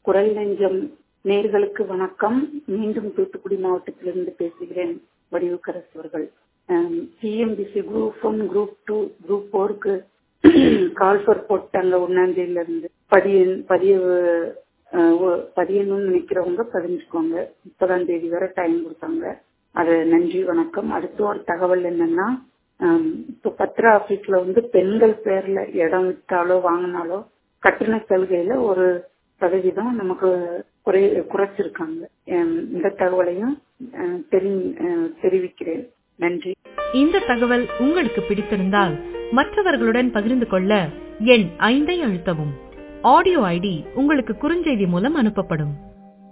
குரல் நெஞ்சம் நேர்களுக்கு வணக்கம். மீண்டும் தூத்துக்குடி மாவட்டத்திலிருந்து பேசுகிறேன். வடிவுக்கரசு அவர்கள். டிஎன்பிசி குரூப் 1 குரூப் 2 குரூப் 4க்கு கால் ஃபார் போட்டாங்க. 1ஆம் தேதியில இருந்து பதியணும்னு நினைக்கிறவங்க பதிஞ்சுக்கோங்க. 30ஆம் தேதி வரை டைம் கொடுத்தாங்க. அது நன்றி, வணக்கம். அடுத்த ஒரு தகவல் என்னன்னா, இப்போ பத்திர ஆபீஸ்ல பெண்கள் பேர்ல இடம் விட்டாலோ வாங்கினாலோ கட்டண சலுகையில 1% நமக்கு குறைச்சிருக்காங்க. இந்த தகவலையும் தெரிவிக்கிறேன். நன்றி. இந்த தகவல் உங்களுக்கு பிடித்திருந்தால் மற்றவர்களுடன் பகிர்ந்து கொள்ள எண் 5 அழுத்தவும். ஆடியோ ஐடி உங்களுக்கு குறுஞ்செய்தி மூலம் அனுப்பப்படும்.